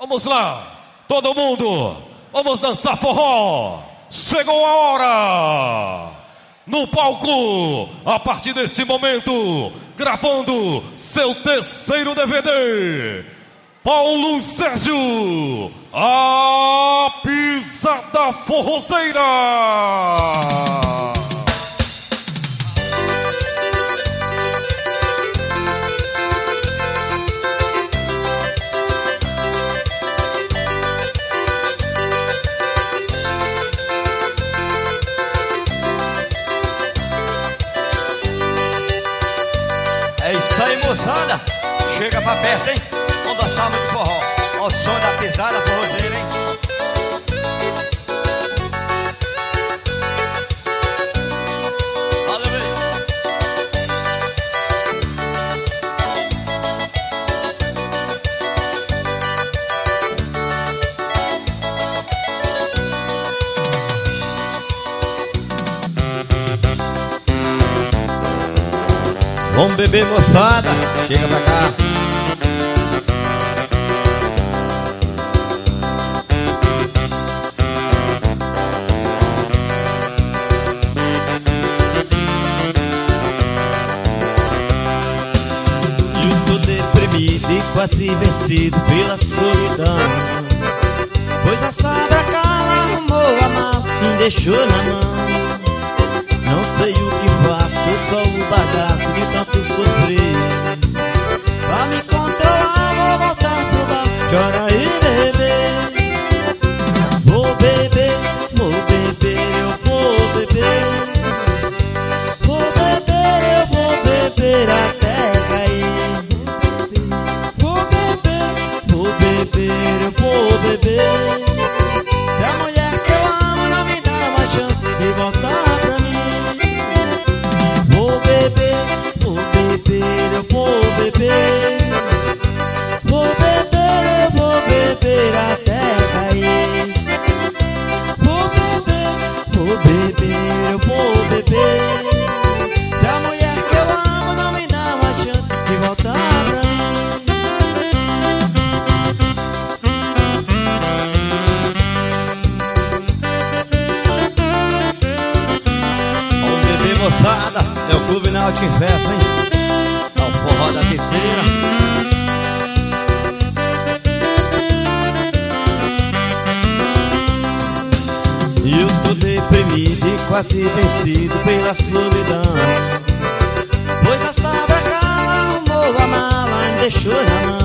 Vamos lá, todo mundo, vamos dançar forró. Chegou a hora. No palco, a partir desse momento, gravando seu terceiro DVD, Paulo Sérgio, a pisada forrozeira. É isso aí, moçada. Chega pra perto, hein? Vamos dançar muito forró. Ó o som da pisada forrozeira, hein? Valeu, bem. Vamos beber, moçada, chega pra cá. Eu tô deprimido e quase vencido pela solidão, pois a sobra cala arrumou a mão, me deixou na mão. Não sei o que faço, sou só um bagaço de tanto sofrer. Pra me controlar vou voltar pro bar, chora e beber. Vou beber, eu vou beber. Vou beber, eu vou beber até cair. Vou beber, eu vou beber. Se a mulher que eu amo não me dá uma chance de voltar pra mim. Vou beber, eu vou beber. Vou beber, eu vou beber até cair. Vou beber, eu vou beber. Se a mulher que eu amo não me dá uma chance de voltar pra mim. Vamos beber, moçada. É o Clube Náutico em festa, hein? É o forró da terceira. Eu tô deprimido e quase vencido pela solidão, pois a sobra cala arrumou a mala e me deixou na mão.